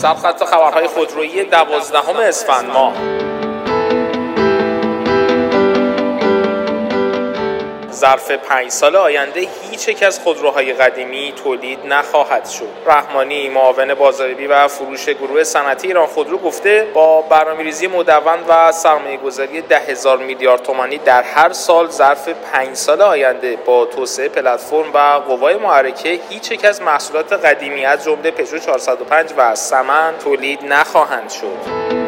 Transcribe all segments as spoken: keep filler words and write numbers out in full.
سرخط خبرهای خودرویی دوازدهم اسفند ماه. ظرف پنج سال آینده هیچ یک از خودروهای قدیمی تولید نخواهد شد. رحمانی معاون بازاریابی و فروش گروه صنعتی ایران خودرو گفته با برنامه‌ریزی مدون و سرمایه‌گذاری ده هزار میلیارد تومانی در هر سال ظرف پنج سال آینده با توسعه پلتفرم و قوای محرکه هیچ یک از محصولات قدیمی از جمله پژو چهارصد و پنج و سمن تولید نخواهند شد.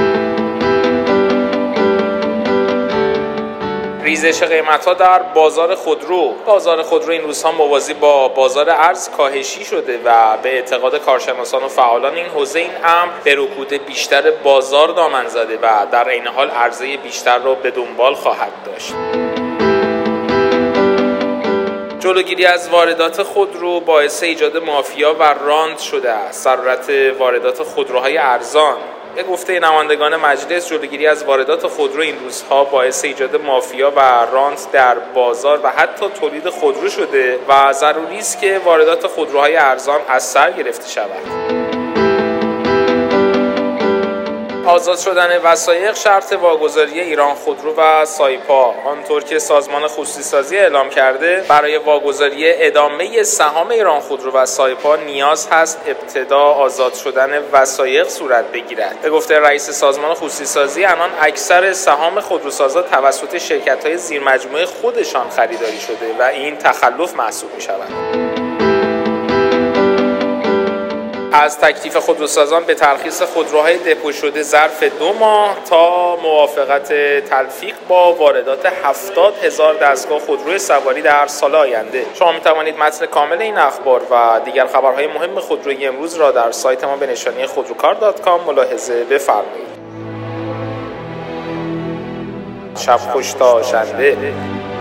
ریزش قیمت‌ها در بازار خودرو. بازار خودرو این روزها موازی با بازار ارز کاهشی شده و به اعتقاد کارشناسان و فعالان این حوزه این امر به رکود بیشتر بازار دامن زده و در عین حال عرضه بیشتر را به دنبال خواهد داشت. جلوگیری از واردات خودرو باعث ایجاد مافیا و راند شده است. ضرورت واردات خودروهای ارزان. به گفته نمایندگان مجلس، جلوگیری از واردات خودرو این روزها باعث ایجاد مافیا و رانت در بازار و حتی تولید خودرو شده و ضروری است که واردات خودروهای ارزان از سر گرفته شود. آزاد شدن وثایق شرط واگذاری ایران خودرو و سایپا. آنطور که سازمان خصوصی‌سازی اعلام کرده، برای واگذاری ادامه سهام ایران خودرو و سایپا نیاز هست ابتدا آزاد شدن وثایق صورت بگیرد. به گفته رئیس سازمان خصوصی‌سازی، الان اکثر سهام خودروسازا توسط شرکت‌های زیرمجموعه خودشان خریداری شده و این تخلف محسوب می‌شود. از تکلیف خودروسازان به ترخیص خودروهای دپو شده ظرف دو ماه تا موافقت تلفیق با واردات هفتاد هزار دستگاه خودروی سواری در سال آینده. شما می توانید متن کامل این اخبار و دیگر خبرهای مهم خودرویی امروز را در سایت ما به نشانی خودروکار دات کام ملاحظه بفرمایید. شب خوش تا شنبه.